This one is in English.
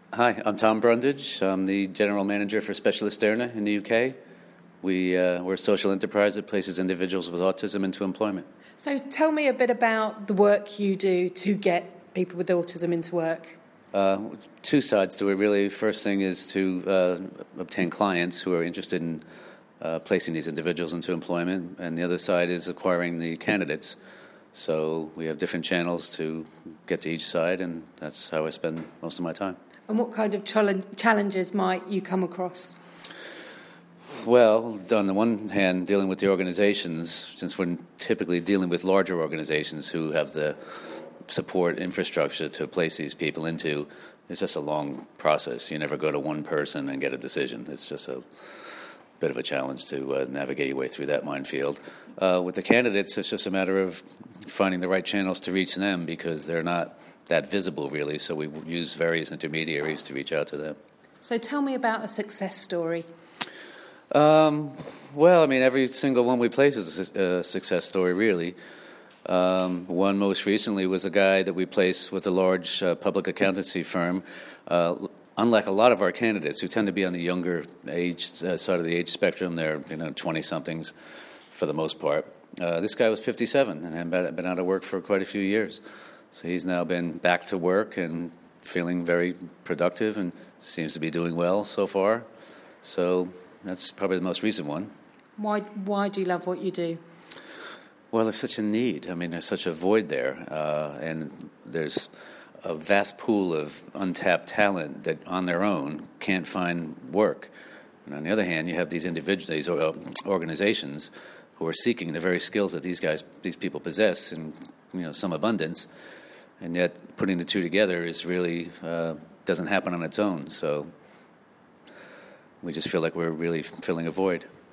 Hi, I'm Tom Brundage. I'm the General Manager for Specialist Erna in the UK. We're a social enterprise that places individuals with autism into employment. So tell me a bit about the work you do to get people with autism into work. Two sides to it, really. First thing is to obtain clients who are interested in placing these individuals into employment, and the other side is acquiring the candidates. So we have different channels to get to each side, and that's how I spend most of my time. And what kind of challenges might you come across? Well, on the one hand, dealing with the organizations, since we're typically dealing with larger organizations who have the support infrastructure to place these people into, it's just a long process. You never go to one person and get a decision. It's just a bit of a challenge to navigate your way through that minefield. With the candidates, it's just a matter of finding the right channels to reach them because they're not that visible, really, so we use various intermediaries to reach out to them. So tell me about a success story. Well, I mean, every single one we place is a success story, really. One most recently was a guy that we placed with a large public accountancy firm. Unlike a lot of our candidates who tend to be on the younger age side of the age spectrum, they're 20-somethings for the most part. This guy was 57 and had been out of work for quite a few years. So he's now been back to work and feeling very productive and seems to be doing well so far. So that's probably the most recent one. Why do you love what you do? Well, there's such a need. I mean, there's such a void there, and there's a vast pool of untapped talent that on their own can't find work. And on the other hand, you have these organizations who are seeking the very skills that these people possess in some abundance, and yet putting the two together is really doesn't happen on its own. So we just feel like we're really filling a void.